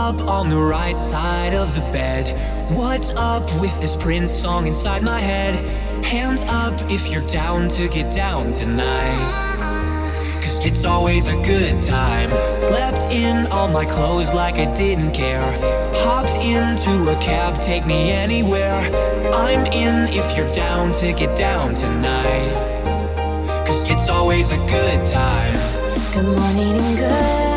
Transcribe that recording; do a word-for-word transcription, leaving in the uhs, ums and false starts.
up on the right side of the bed? What's up with this Prince song inside my head? Hands up if you're down to get down tonight, 'cause it's always a good time. Slept in all my clothes like I didn't care. Hopped into a cab, take me anywhere. I'm in if you're down to get down tonight, 'cause it's always a good time. Good morning and good